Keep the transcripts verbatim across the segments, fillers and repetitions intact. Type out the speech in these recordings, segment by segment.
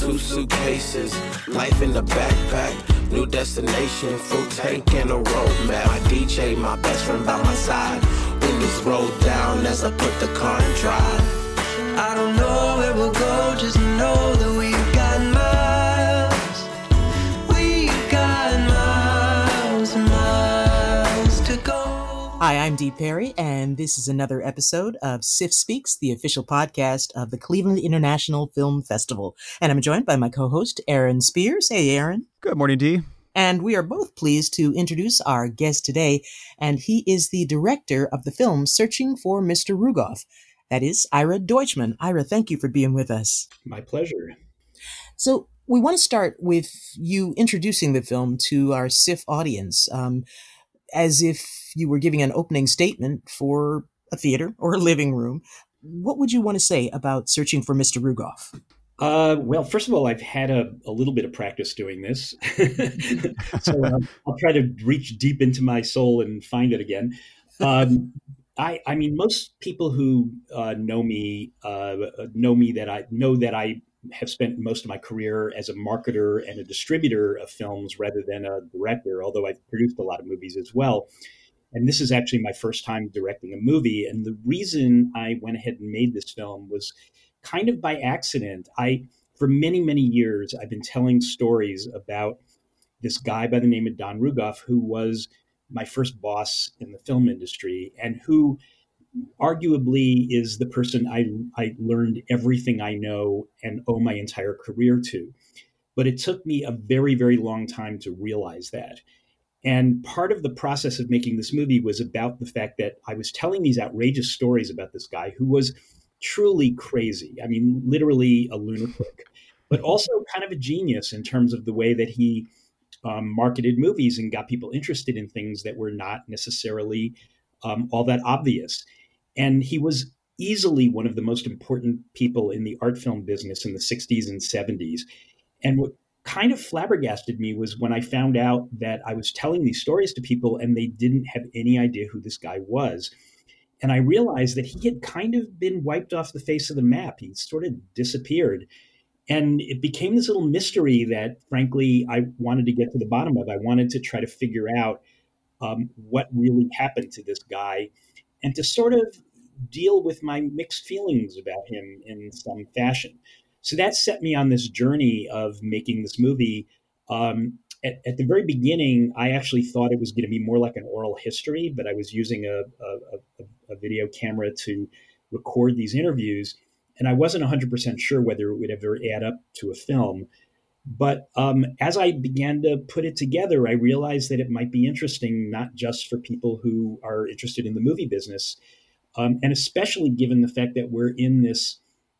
two suitcases, life in the backpack, new destination, full tank and a roadmap. My D J, my best friend by my side, windows rolled down as I put the car in drive. I don't know where we'll go, just know that we've got miles. We've got miles and miles to go. Hi, I'm Dee Perry, and this is another episode of S I F Speaks, the official podcast of the Cleveland International Film Festival. And I'm joined by my co-host, Aaron Spears. Hey, Aaron. Good morning, Dee. And we are both pleased to introduce our guest today, and he is the director of the film Searching for Mister Rugoff. That is Ira Deutschmann. Ira, thank you for being with us. My pleasure. So we want to start with you introducing the film to our S I F audience, um, as if you were giving an opening statement for a theater or a living room. What would you want to say about Searching for Mister Rugoff? Uh, well, first of all, I've had a, a little bit of practice doing this. so um, I'll try to reach deep into my soul and find it again. Um, I, I mean, most people who uh, know me uh, know me that I know that I have spent most of my career as a marketer and a distributor of films rather than a director, although I've produced a lot of movies as well. And this is actually my first time directing a movie. And the reason I went ahead and made this film was kind of by accident. I, for many, many years, I've been telling stories about this guy by the name of Don Rugoff, who was my first boss in the film industry and who arguably is the person I, I learned everything I know and owe my entire career to. But it took me a very, very long time to realize that. And part of the process of making this movie was about the fact that I was telling these outrageous stories about this guy who was truly crazy. I mean, literally a lunatic, but also kind of a genius in terms of the way that he Um, marketed movies and got people interested in things that were not necessarily um, all that obvious. And he was easily one of the most important people in the art film business in the sixties and seventies. And what kind of flabbergasted me was when I found out that I was telling these stories to people and they didn't have any idea who this guy was. And I realized that he had kind of been wiped off the face of the map. He sort of disappeared. And it became this little mystery that, frankly, I wanted to get to the bottom of. I wanted to try to figure out um, what really happened to this guy and to sort of deal with my mixed feelings about him in some fashion. So that set me on this journey of making this movie. Um, at, at the very beginning, I actually thought it was going to be more like an oral history, but I was using a, a, a, a video camera to record these interviews. And I wasn't one hundred percent sure whether it would ever add up to a film. But um, as I began to put it together, I realized that it might be interesting, not just for people who are interested in the movie business, um, and especially given the fact that we're in this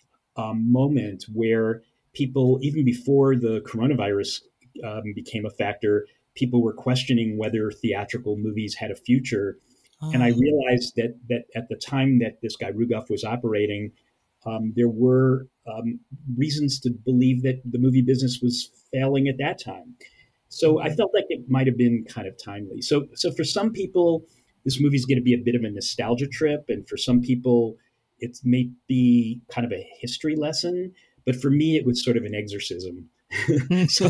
um, moment where people, even before the coronavirus um, became a factor, people were questioning whether theatrical movies had a future. Oh. And I realized that that at the time that this guy Rugoff was operating, Um, there were um, reasons to believe that the movie business was failing at that time. So I felt like it might have been kind of timely. So, so for some people, this movie is going to be a bit of a nostalgia trip. And for some people, it may be kind of a history lesson. But for me, it was sort of an exorcism. so,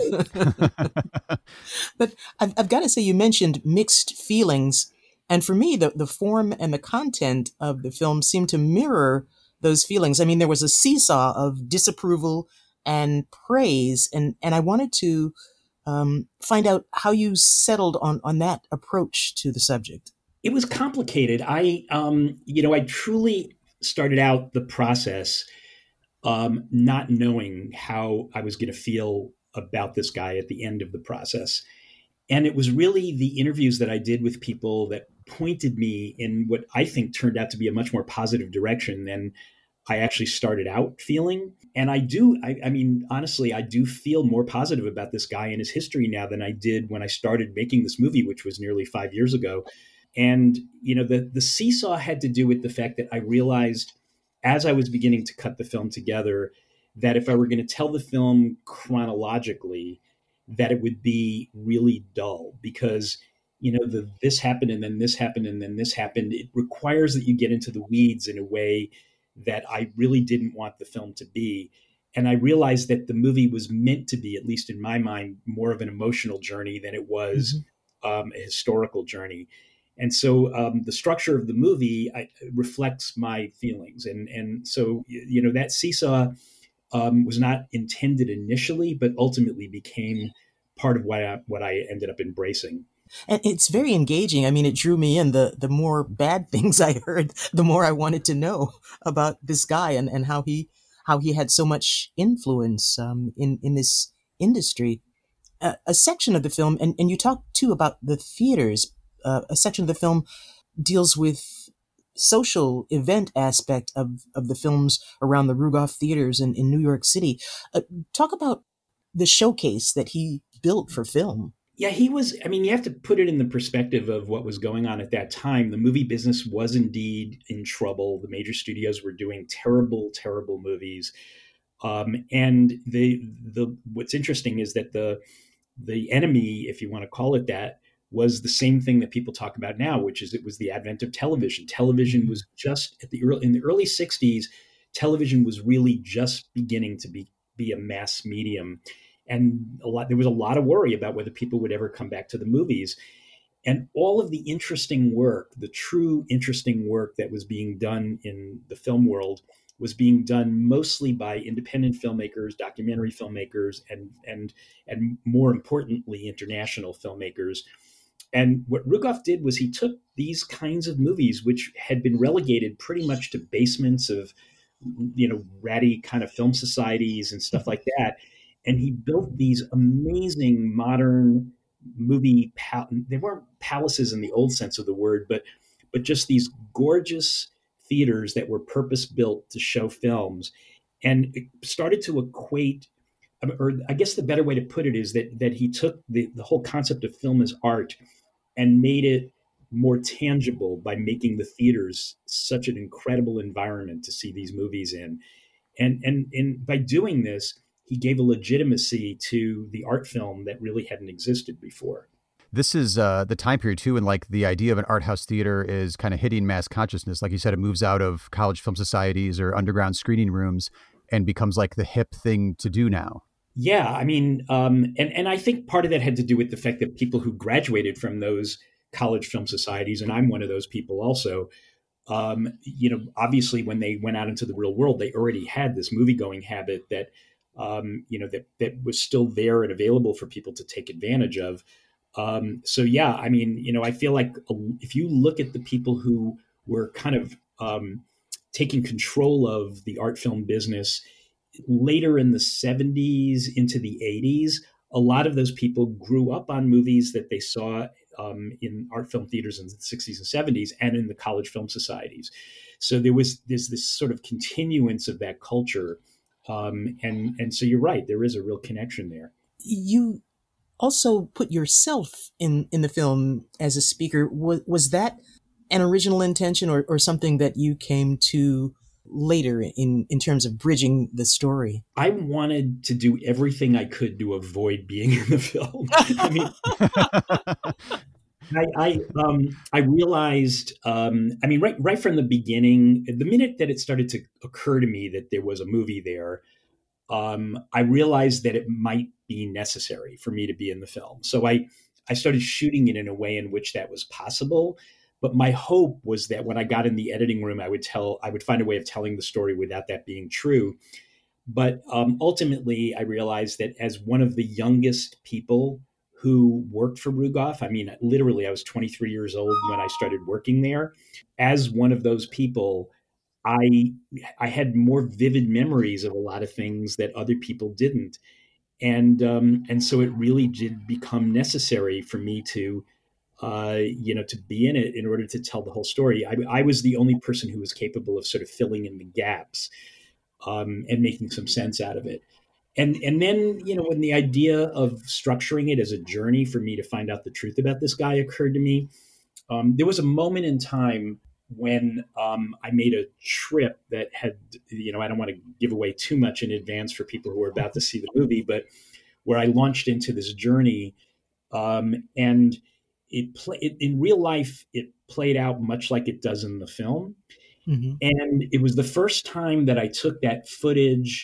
but I've, I've got to say, you mentioned mixed feelings. And for me, the, the form and the content of the film seemed to mirror those feelings. I mean, there was a seesaw of disapproval and praise, and, and I wanted to um, find out how you settled on, on that approach to the subject. It was complicated. I, um, you know, I truly started out the process um, not knowing how I was going to feel about this guy at the end of the process. And it was really the interviews that I did with people that pointed me in what I think turned out to be a much more positive direction than I actually started out feeling. And I do, I, I mean, honestly, I do feel more positive about this guy and his history now than I did when I started making this movie, which was nearly five years ago. And, you know, the, the seesaw had to do with the fact that I realized as I was beginning to cut the film together, that if I were going to tell the film chronologically, that it would be really dull because, you know, the this happened and then this happened and then this happened. It requires that you get into the weeds in a way that I really didn't want the film to be. And I realized that the movie was meant to be, at least in my mind, more of an emotional journey than it was mm-hmm. um, a historical journey. And so um, the structure of the movie I, reflects my feelings. And, and so, you know, that seesaw um, was not intended initially, but ultimately became part of what I, what I ended up embracing. And it's very engaging. I mean, it drew me in. The the more bad things I heard, the more I wanted to know about this guy and, and how he how he had so much influence um, in, in this industry. Uh, a section of the film, and, and you talked too about the theaters, uh, a section of the film deals with social event aspect of, of the films around the Rugoff theaters in, in New York City. Uh, talk about the showcase that he built for film. Yeah, he was, I mean, you have to put it in the perspective of what was going on at that time. The movie business was indeed in trouble. The major studios were doing terrible, terrible movies. Um, and the the what's interesting is that the the enemy, if you want to call it that, was the same thing that people talk about now, which is it was the advent of television. Television was just at the early, in the early sixties, television was really just beginning to be be a mass medium. And a lot, there was a lot of worry about whether people would ever come back to the movies. And all of the interesting work, the true interesting work that was being done in the film world was being done mostly by independent filmmakers, documentary filmmakers, and, and, and more importantly, international filmmakers. And what Rugoff did was he took these kinds of movies, which had been relegated pretty much to basements of, you know, ratty kind of film societies and stuff like that. And he built these amazing modern movie, pal- they weren't palaces in the old sense of the word, but but just these gorgeous theaters that were purpose-built to show films. And it started to equate, or I guess the better way to put it is that that he took the, the whole concept of film as art and made it more tangible by making the theaters such an incredible environment to see these movies in. And, and, and by doing this, he gave a legitimacy to the art film that really hadn't existed before. This is uh, the time period, too, when like the idea of an art house theater is kind of hitting mass consciousness. Like you said, it moves out of college film societies or underground screening rooms and becomes like the hip thing to do now. Yeah, I mean, um, and, and I think part of that had to do with the fact that people who graduated from those college film societies, and I'm one of those people also, um, you know, obviously when they went out into the real world, they already had this movie-going habit that Um, you know, that, that was still there and available for people to take advantage of. Um, so, yeah, I mean, you know, I feel like if you look at the people who were kind of um, taking control of the art film business later in the seventies into the eighties, a lot of those people grew up on movies that they saw um, in art film theaters in the sixties and seventies and in the college film societies. So there was there's this sort of continuance of that culture. Um, and, and so you're right, there is a real connection there. You also put yourself in, in the film as a speaker. Was, was that an original intention or, or something that you came to later in, in terms of bridging the story? I wanted to do everything I could to avoid being in the film. I mean, I I, um, I realized, um, I mean, right right from the beginning, the minute that it started to occur to me that there was a movie there, um, I realized that it might be necessary for me to be in the film. So I, I started shooting it in a way in which that was possible. But my hope was that when I got in the editing room, I would tell, I would find a way of telling the story without that being true. But um, ultimately, I realized that as one of the youngest people who worked for Rugoff, I mean, literally, I was twenty-three years old when I started working there. As one of those people, I I had more vivid memories of a lot of things that other people didn't, and um, and so it really did become necessary for me to, uh, you know, to be in it in order to tell the whole story. I, I was the only person who was capable of sort of filling in the gaps um, and making some sense out of it. And and then, you know, when the idea of structuring it as a journey for me to find out the truth about this guy occurred to me, um, there was a moment in time when um, I made a trip that had, you know, I don't want to give away too much in advance for people who are about to see the movie, but where I launched into this journey, um, and it, play, it in real life, it played out much like it does in the film. Mm-hmm. And it was the first time that I took that footage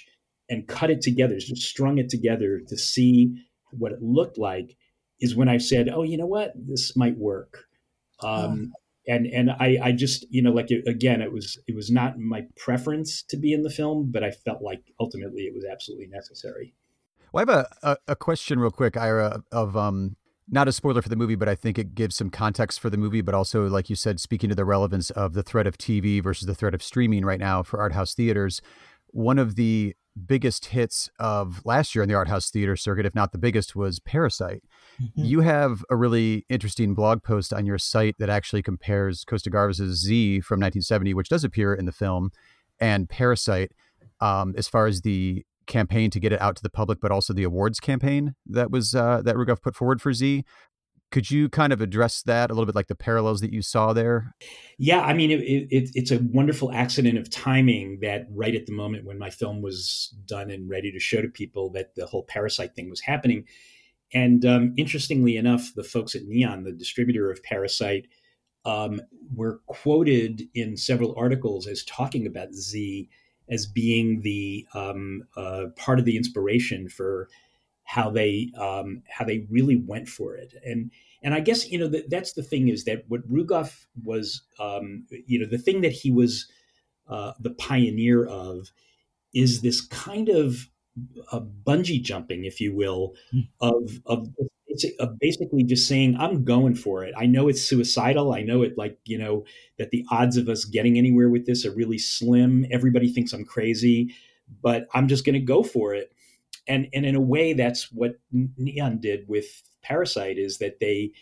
and cut it together, just strung it together to see what it looked like, is when I said, oh, you know what, this might work. Um, and and I, I just, you know, like, again, it was it was not my preference to be in the film, but I felt like ultimately it was absolutely necessary. Well, I have a, a, a question real quick, Ira, of um, not a spoiler for the movie, but I think it gives some context for the movie, but also, like you said, speaking to the relevance of the threat of T V versus the threat of streaming right now for art house theaters. One of the biggest hits of last year in the art house theater circuit, if not the biggest, was Parasite. Mm-hmm. You have a really interesting blog post on your site that actually compares Costa Gavras' Z from nineteen seventy, which does appear in the film, and Parasite, um, as far as the campaign to get it out to the public, but also the awards campaign that was uh, that Rugoff put forward for Z. Could you kind of address that a little bit, like the parallels that you saw there? Yeah, I mean, it, it, it's a wonderful accident of timing that right at the moment when my film was done and ready to show to people, that the whole Parasite thing was happening. And um, interestingly enough, the folks at Neon, the distributor of Parasite, um, were quoted in several articles as talking about Z as being the um, uh, part of the inspiration for how they um, how they really went for it. And and I guess, you know, that, that's the thing, is that what Rugoff was, um, you know, the thing that he was uh, the pioneer of is this kind of a bungee jumping, if you will, of of it's of basically just saying, I'm going for it. I know it's suicidal. I know it, like, you know, that the odds of us getting anywhere with this are really slim. Everybody thinks I'm crazy, but I'm just going to go for it. And and in a way, that's what Neon did with Parasite, is that they,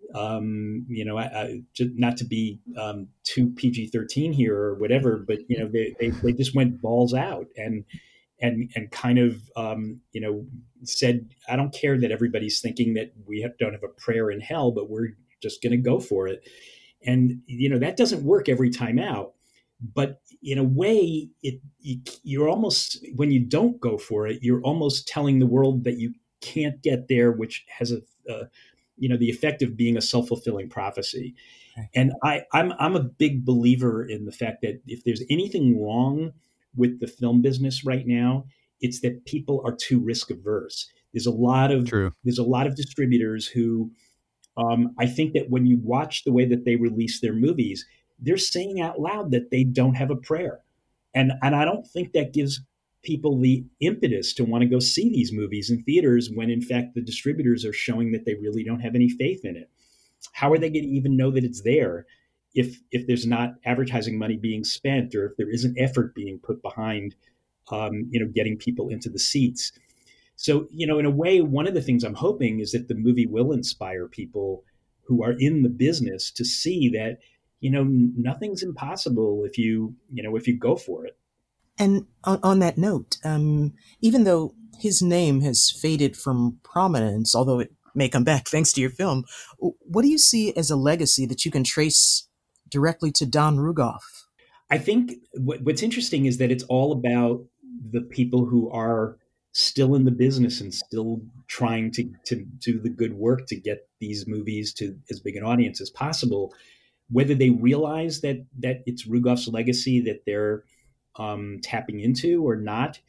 um, you know, I, I, not to be um, too P G thirteen here or whatever, but, you know, they, they, they just went balls out and and and kind of, um, you know, said, I don't care that everybody's thinking that we have, don't have a prayer in hell, but we're just going to go for it. And, you know, that doesn't work every time out. But in a way, it you're almost, when you don't go for it, you're almost telling the world that you can't get there, which has a, uh, you know, the effect of being a self-fulfilling prophecy. Okay. And I, I'm I'm a big believer in the fact that if there's anything wrong with the film business right now, it's that people are too risk averse. There's a lot of True. there's a lot of distributors who, um, I think that when you watch the way that they release their movies, they're saying out loud that they don't have a prayer. And and I don't think that gives people the impetus to want to go see these movies in theaters, when in fact the distributors are showing that they really don't have any faith in it. How are they going to even know that it's there if if there's not advertising money being spent, or if there isn't effort being put behind, um, you know, getting people into the seats? So, you know, in a way, one of the things I'm hoping is that the movie will inspire people who are in the business to see that, you know, nothing's impossible if you, you know, if you go for it. And on, on that note, um, even though his name has faded from prominence, although it may come back thanks to your film, what do you see as a legacy that you can trace directly to Don Rugoff? I think what, what's interesting is that it's all about the people who are still in the business and still trying to, to do the good work to get these movies to as big an audience as possible. Whether they realize that that it's Rugoff's legacy that they're um, tapping into or not,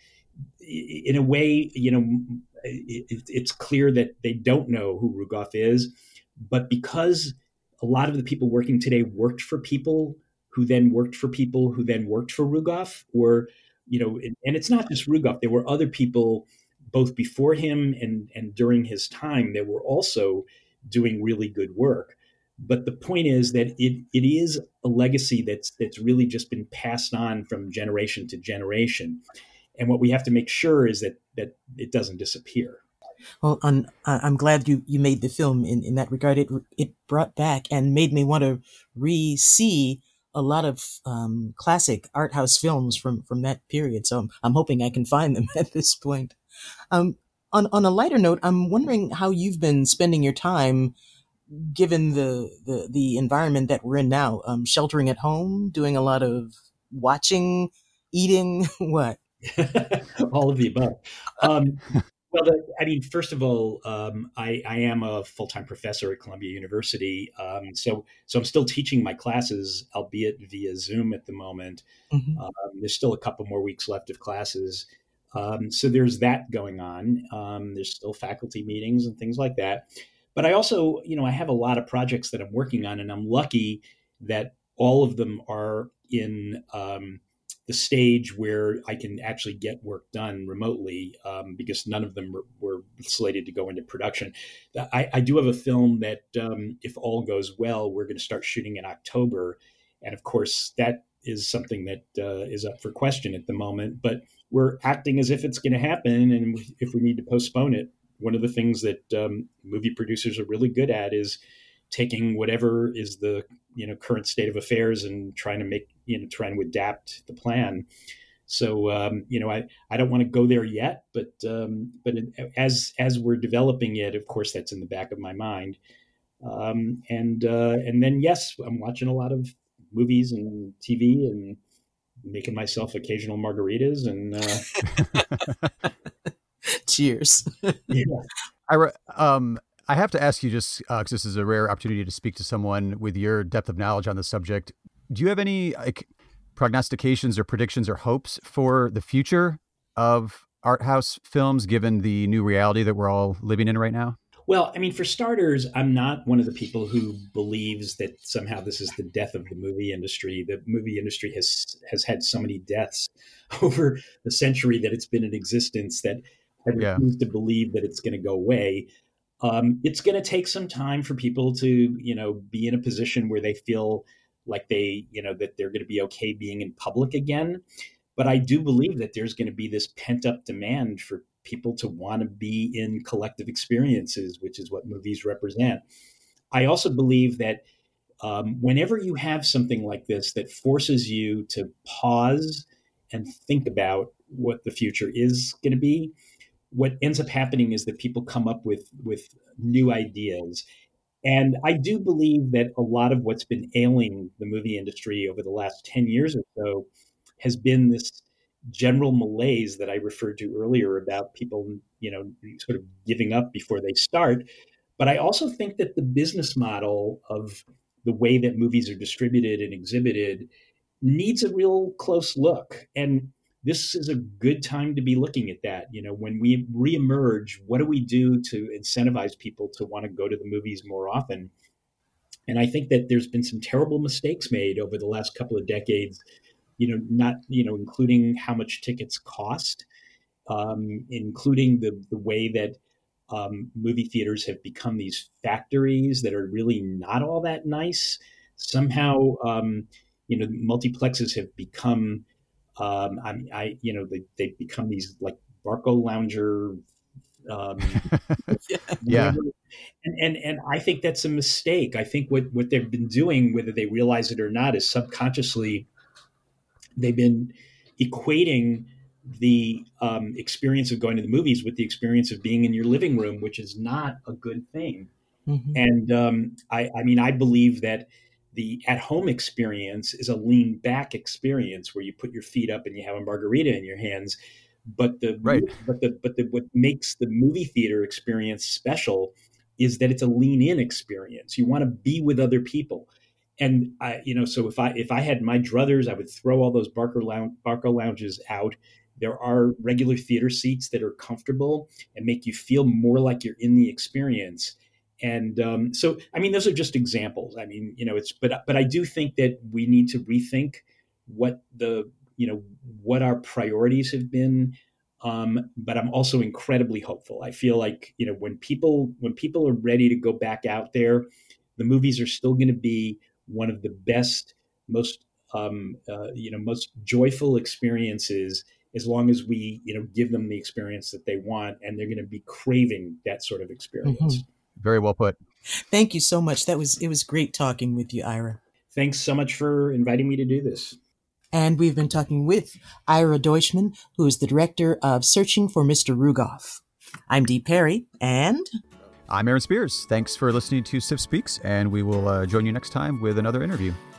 in a way, you know, it, it's clear that they don't know who Rugoff is. But because a lot of the people working today worked for people who then worked for people who then worked for Rugoff, or, you know, and it's not just Rugoff. There were other people both before him and, and during his time that were also doing really good work. But the point is that it it is a legacy that's that's really just been passed on from generation to generation. And what we have to make sure is that that it doesn't disappear. Well, I'm, I'm glad you, you made the film in, in that regard. It it brought back and made me want to re-see a lot of um, classic art house films from, from that period. So I'm, I'm hoping I can find them at this point. Um, on, on a lighter note, I'm wondering how you've been spending your time given the, the, the environment that we're in now. Um, sheltering at home, doing a lot of watching, eating, what? All of the above. Um, well, the, I mean, first of all, um, I, I am a full-time professor at Columbia University. Um, so, so I'm still teaching my classes, albeit via Zoom at the moment. Mm-hmm. Um, there's still a couple more weeks left of classes. Um, so there's that going on. Um, there's still faculty meetings and things like that. But I also, you know, I have a lot of projects that I'm working on, and I'm lucky that all of them are in um, the stage where I can actually get work done remotely, um, because none of them were, were slated to go into production. I, I do have a film that, um, if all goes well, we're going to start shooting in October. And of course, that is something that uh, is up for question at the moment. But we're acting as if it's going to happen. And if we need to postpone it, one of the things that um, movie producers are really good at is taking whatever is the, you know, current state of affairs and trying to make, you know, trying to adapt the plan. So, um, you know, I, I don't want to go there yet, but um, but it, as as we're developing it, of course, that's in the back of my mind. Um, and uh, and then, yes, I'm watching a lot of movies and T V and making myself occasional margaritas and uh, cheers. Yeah. I um I have to ask you, just because uh, this is a rare opportunity to speak to someone with your depth of knowledge on the subject. Do you have any like prognostications or predictions or hopes for the future of art house films, given the new reality that we're all living in right now? Well, I mean, for starters, I'm not one of the people who believes that somehow this is the death of the movie industry. The movie industry has has had so many deaths over the century that it's been in existence that I refuse yeah. to believe that it's going to go away. Um, it's going to take some time for people to, you know, be in a position where they feel like they, you know, that they're going to be okay being in public again. But I do believe that there's going to be this pent up demand for people to want to be in collective experiences, which is what movies represent. I also believe that um, whenever you have something like this that forces you to pause and think about what the future is going to be, what ends up happening is that people come up with, with new ideas. And I do believe that a lot of what's been ailing the movie industry over the last ten years or so has been this general malaise that I referred to earlier about people, you know, sort of giving up before they start. But I also think that the business model of the way that movies are distributed and exhibited needs a real close look. And this is a good time to be looking at that. You know, when we reemerge, what do we do to incentivize people to want to go to the movies more often? And I think that there's been some terrible mistakes made over the last couple of decades, you know, not, you know, including how much tickets cost, um, including the, the way that um, movie theaters have become these factories that are really not all that nice. Somehow, um, you know, multiplexes have become, um, I, I, you know, they, they've become these like Barco Lounger, um, yeah. yeah. And, and and I think that's a mistake. I think what, what they've been doing, whether they realize it or not, is subconsciously they've been equating the um, experience of going to the movies with the experience of being in your living room, which is not a good thing. Mm-hmm. And um, I, I mean, I believe that the at-home experience is a lean back experience where you put your feet up and you have a margarita in your hands. But the right. but the but the what makes the movie theater experience special is that it's a lean in experience. You want to be with other people. And I, you know, so if I if I had my druthers, I would throw all those Barker lounge, Barco lounges out. There are regular theater seats that are comfortable and make you feel more like you're in the experience. And um, so, I mean, those are just examples. I mean, you know, it's but but I do think that we need to rethink what the you know what our priorities have been. Um, but I'm also incredibly hopeful. I feel like, you know, when people when people are ready to go back out there, the movies are still going to be one of the best, most um, uh, you know, most joyful experiences, as long as we, you know, give them the experience that they want, and they're going to be craving that sort of experience. Mm-hmm. Very well put. Thank you so much. That was it was great talking with you, Ira. Thanks so much for inviting me to do this. And we've been talking with Ira Deutschman, who is the director of Searching for Mister Rugoff. I'm Dee Perry, and I'm Aaron Spears. Thanks for listening to S I F Speaks, and we will uh, join you next time with another interview.